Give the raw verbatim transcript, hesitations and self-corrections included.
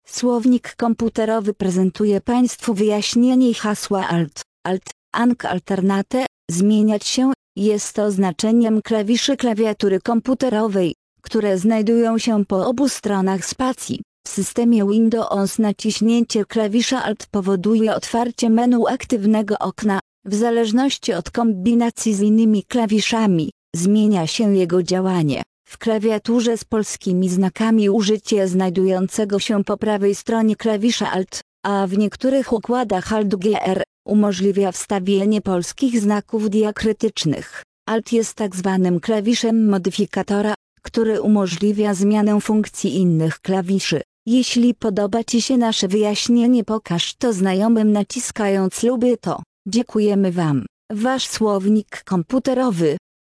Słownik komputerowy prezentuje Państwu wyjaśnienie hasła Alt, Alt, Ank Alternate, zmieniać się, jest oznaczeniem klawiszy klawiatury komputerowej, które znajdują się po obu stronach spacji. W systemie Windows naciśnięcie klawisza Alt powoduje otwarcie menu aktywnego okna. W zależności od kombinacji z innymi klawiszami, zmienia się jego działanie. W klawiaturze z polskimi znakami użycie znajdującego się po prawej stronie klawisza Alt, a w niektórych układach Alt G R, umożliwia wstawienie polskich znaków diakrytycznych. Alt jest tak zwanym klawiszem modyfikatora, który umożliwia zmianę funkcji innych klawiszy. Jeśli podoba Ci się nasze wyjaśnienie, pokaż to znajomym naciskając lubię to. Dziękujemy Wam. Wasz słownik komputerowy.